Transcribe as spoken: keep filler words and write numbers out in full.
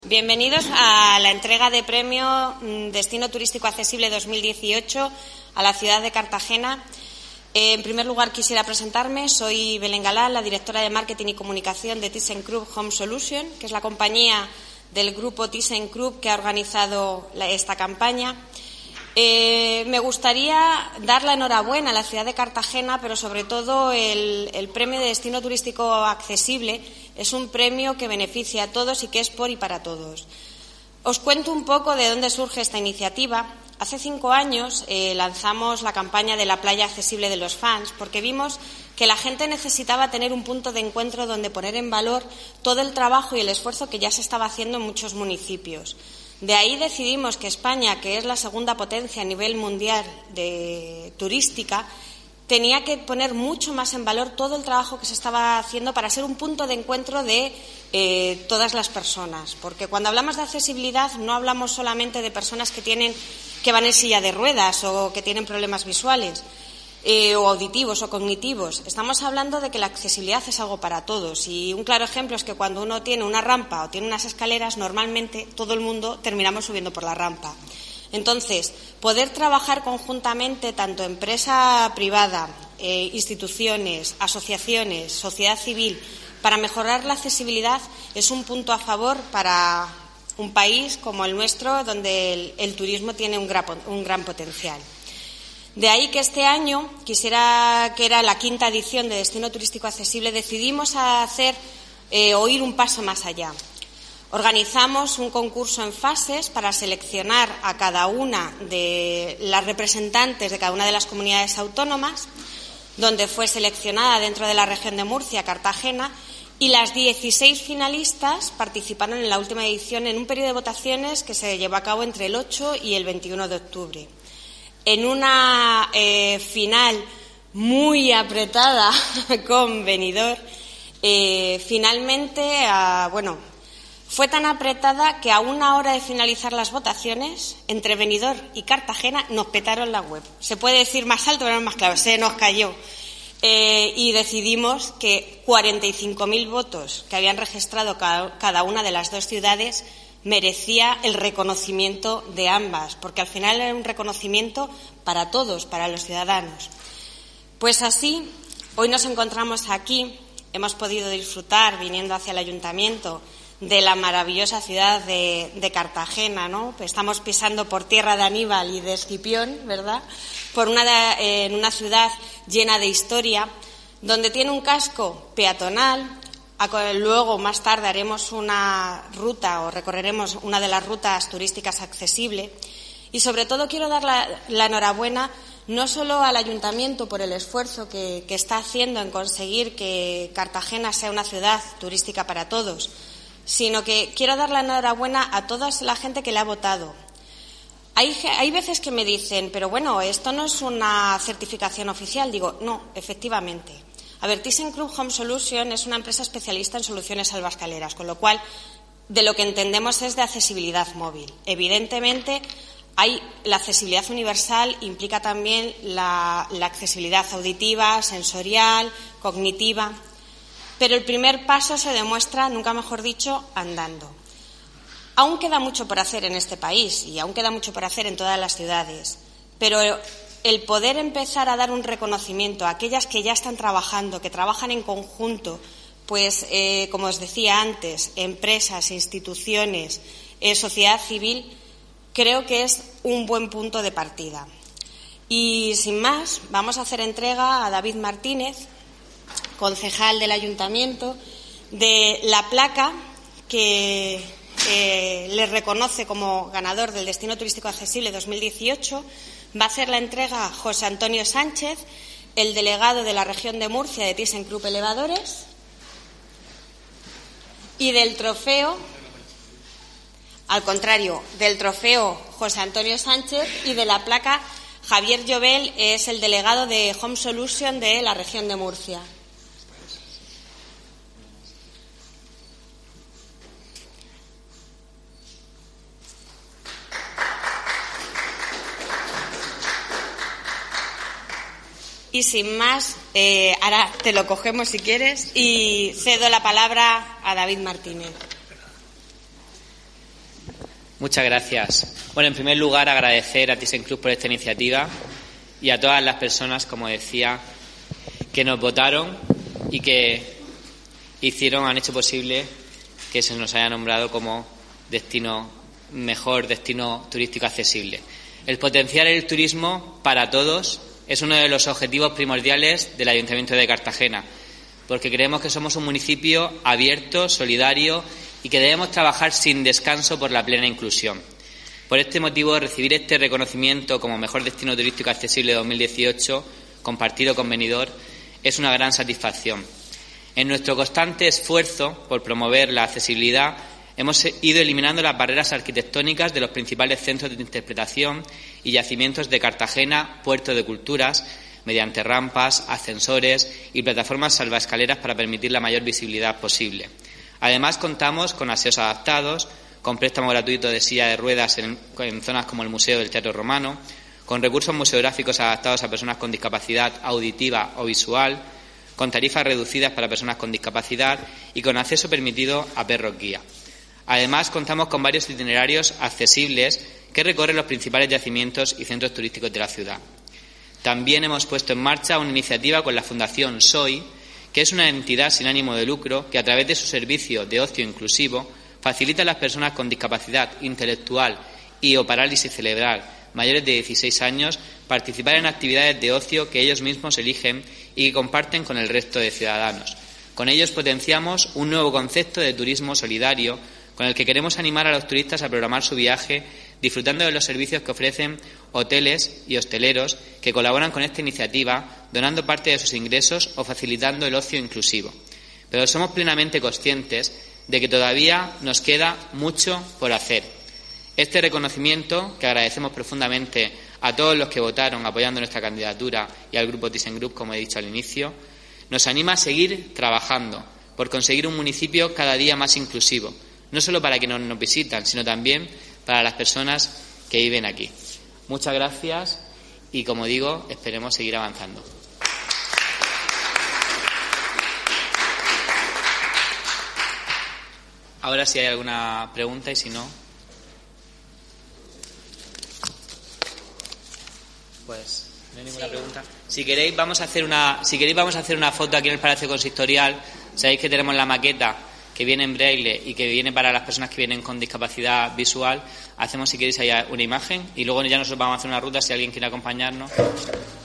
Bienvenidos a la entrega de premio Destino Turístico Accesible dos mil dieciocho a la ciudad de Cartagena. En primer lugar, quisiera presentarme. Soy Belén Galán, la directora de Marketing y Comunicación de ThyssenKrupp Home Solution, que es la compañía del grupo ThyssenKrupp que ha organizado esta campaña. Eh, me gustaría dar la enhorabuena a la ciudad de Cartagena, pero sobre todo el, el premio de Destino Turístico Accesible es un premio que beneficia a todos y que es por y para todos. Os cuento un poco de dónde surge esta iniciativa. Hace cinco años eh, lanzamos la campaña de la playa accesible de los fans porque vimos que la gente necesitaba tener un punto de encuentro donde poner en valor todo el trabajo y el esfuerzo que ya se estaba haciendo en muchos municipios. De ahí decidimos que España, que es la segunda potencia a nivel mundial de turística, tenía que poner mucho más en valor todo el trabajo que se estaba haciendo para ser un punto de encuentro de eh, todas las personas. Porque cuando hablamos de accesibilidad no hablamos solamente de personas que tienen que van en silla de ruedas o que tienen problemas visuales eh, o auditivos o cognitivos. Estamos hablando de que la accesibilidad es algo para todos. Y un claro ejemplo es que cuando uno tiene una rampa o tiene unas escaleras, normalmente todo el mundo terminamos subiendo por la rampa. Entonces, poder trabajar conjuntamente, tanto empresa privada, eh, instituciones, asociaciones, sociedad civil, para mejorar la accesibilidad es un punto a favor para un país como el nuestro, donde el, el turismo tiene un gran, un gran potencial. De ahí que este año, quisiera que era la quinta edición de Destino Turístico Accesible, decidimos hacer eh, o ir un paso más allá. Organizamos un concurso en fases para seleccionar a cada una de las representantes de cada una de las comunidades autónomas, donde fue seleccionada dentro de la región de Murcia, Cartagena, y las dieciséis finalistas participaron en la última edición en un periodo de votaciones que se llevó a cabo entre el ocho y el veintiuno de octubre. En una eh, final muy apretada con Benidorm, eh, finalmente, uh, bueno, fue tan apretada que a una hora de finalizar las votaciones, entre Benidorm y Cartagena nos petaron la web. Se puede decir más alto, pero no más claro, se nos cayó. Eh, y decidimos que cuarenta y cinco mil votos que habían registrado cada, cada una de las dos ciudades merecía el reconocimiento de ambas, porque al final era un reconocimiento para todos, para los ciudadanos. Pues así, hoy nos encontramos aquí, hemos podido disfrutar, viniendo hacia el ayuntamiento, de la maravillosa ciudad de, de Cartagena, ¿no? Estamos pisando por tierra de Aníbal y de Escipión, ¿verdad? Por una de, en una ciudad llena de historia, donde tiene un casco peatonal. Luego, más tarde, haremos una ruta o recorreremos una de las rutas turísticas accesibles. Y, sobre todo, quiero dar la, la enhorabuena no solo al ayuntamiento por el esfuerzo que, que está haciendo en conseguir que Cartagena sea una ciudad turística para todos, sino que quiero dar la enhorabuena a toda la gente que le ha votado. Hay, hay veces que me dicen, pero bueno, esto no es una certificación oficial. Digo, no, efectivamente. A ver, ThyssenKrupp Home Solution es una empresa especialista en soluciones salvaescaleras, con lo cual de lo que entendemos es de accesibilidad móvil. Evidentemente, hay la accesibilidad universal implica también la, la accesibilidad auditiva, sensorial, cognitiva. Pero el primer paso se demuestra, nunca mejor dicho, andando. Aún queda mucho por hacer en este país y aún queda mucho por hacer en todas las ciudades, pero el poder empezar a dar un reconocimiento a aquellas que ya están trabajando, que trabajan en conjunto, pues, eh, como os decía antes, empresas, instituciones, eh, sociedad civil, creo que es un buen punto de partida. Y, sin más, vamos a hacer entrega a David Martínez, concejal del Ayuntamiento, de la placa que eh, le reconoce como ganador del Destino Turístico Accesible dos mil dieciocho. Va a hacer la entrega José Antonio Sánchez, el delegado de la región de Murcia de ThyssenKrupp Elevadores, y del trofeo, al contrario, del trofeo José Antonio Sánchez, y de la placa Javier Llobel es el delegado de Home Solution de la región de Murcia. Y sin más, eh, ahora te lo cogemos si quieres y cedo la palabra a David Martínez. Muchas gracias. Bueno, en primer lugar, agradecer a ThyssenKrupp por esta iniciativa y a todas las personas, como decía, que nos votaron y que hicieron, han hecho posible que se nos haya nombrado como destino mejor destino turístico accesible. El potenciar el turismo para todos es uno de los objetivos primordiales del Ayuntamiento de Cartagena, porque creemos que somos un municipio abierto, solidario y que debemos trabajar sin descanso por la plena inclusión. Por este motivo, recibir este reconocimiento como mejor destino turístico accesible dos mil dieciocho, compartido con Benidorm, es una gran satisfacción. En nuestro constante esfuerzo por promover la accesibilidad, hemos ido eliminando las barreras arquitectónicas de los principales centros de interpretación y yacimientos de Cartagena, puerto de culturas, mediante rampas, ascensores y plataformas salvaescaleras para permitir la mayor visibilidad posible. Además, contamos con aseos adaptados, con préstamo gratuito de silla de ruedas en, en zonas como el Museo del Teatro Romano, con recursos museográficos adaptados a personas con discapacidad auditiva o visual, con tarifas reducidas para personas con discapacidad y con acceso permitido a perros guía. Además, contamos con varios itinerarios accesibles que recorren los principales yacimientos y centros turísticos de la ciudad. También hemos puesto en marcha una iniciativa con la Fundación SOI, que es una entidad sin ánimo de lucro que, a través de su servicio de ocio inclusivo, facilita a las personas con discapacidad intelectual y o parálisis cerebral mayores de dieciséis años participar en actividades de ocio que ellos mismos eligen y que comparten con el resto de ciudadanos. Con ellos potenciamos un nuevo concepto de turismo solidario con el que queremos animar a los turistas a programar su viaje disfrutando de los servicios que ofrecen hoteles y hosteleros que colaboran con esta iniciativa, donando parte de sus ingresos o facilitando el ocio inclusivo. Pero somos plenamente conscientes de que todavía nos queda mucho por hacer. Este reconocimiento, que agradecemos profundamente a todos los que votaron apoyando nuestra candidatura y al Grupo ThyssenKrupp, como he dicho al inicio, nos anima a seguir trabajando por conseguir un municipio cada día más inclusivo, no solo para quienes nos visitan, sino también para las personas que viven aquí. Muchas gracias y, como digo, esperemos seguir avanzando. Ahora si hay alguna pregunta y si no, pues no hay ninguna pregunta. Si queréis vamos a hacer una, si queréis vamos a hacer una foto aquí en el Palacio Consistorial. Sabéis que tenemos la maqueta que viene en braille y que viene para las personas que vienen con discapacidad visual. Hacemos, si queréis, ahí una imagen y luego ya nosotros vamos a hacer una ruta si alguien quiere acompañarnos.